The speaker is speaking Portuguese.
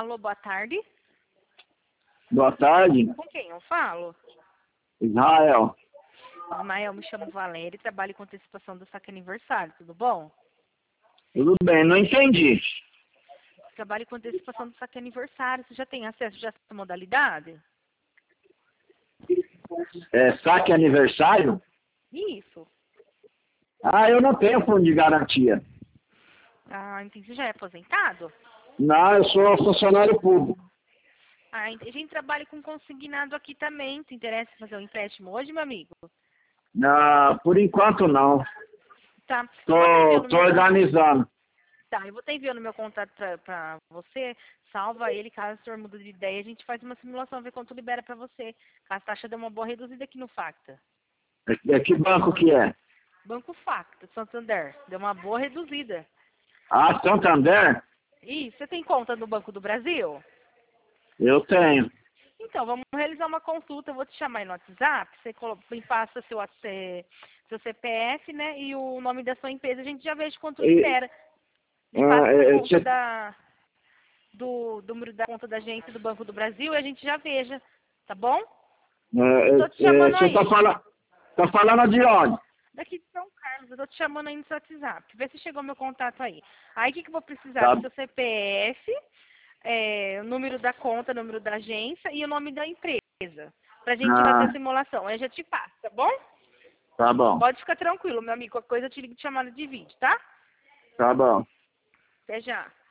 Alô, boa tarde. Boa tarde, Com quem eu falo? Israel. Ismael, me chamo Valéria e trabalho com antecipação do saque aniversário, tudo bom? Tudo bem, não entendi. Trabalho com antecipação do saque aniversário. Você já tem acesso já a essa modalidade? É saque aniversário? Isso. Ah, eu não tenho fundo de garantia. Ah, entendi. Você já é aposentado? Não, eu sou funcionário público. Ah, a gente trabalha com consignado aqui também. Te interessa fazer um empréstimo hoje, meu amigo? Não, por enquanto não. Tá. Eu vou estar enviando Tô meu contato. organizando. Tá, eu vou estar enviando meu contato pra você. Salva ele, caso o senhor mude de ideia, a gente faz uma simulação, ver quanto libera pra você. A taxa deu uma boa reduzida aqui no Facta. Que banco que é? Banco Facta, Santander, deu uma boa reduzida. Ah, Santander? Ih, você tem conta no Banco do Brasil? Eu tenho. Então, vamos realizar uma consulta, eu vou te chamar aí no WhatsApp, você me passa seu CPF, né, e o nome da sua empresa, a gente já vê de quanto libera. Me passa a conta do número da conta da agência do Banco do Brasil e a gente já veja, tá bom? Eu tô te chamando Você aí. tá falando de onde? Daqui de São Carlos, eu tô te chamando aí no seu WhatsApp. Vê se chegou meu contato aí. Aí o que eu vou precisar? Tá, Do seu CPF, o número da conta, o número da agência e o nome da empresa. Pra gente fazer a ah, simulação. Aí eu já te passo, tá bom? tá bom, Pode ficar tranquilo, meu amigo. Qualquer coisa eu te ligo de chamada de vídeo, tá? tá bom. Até já.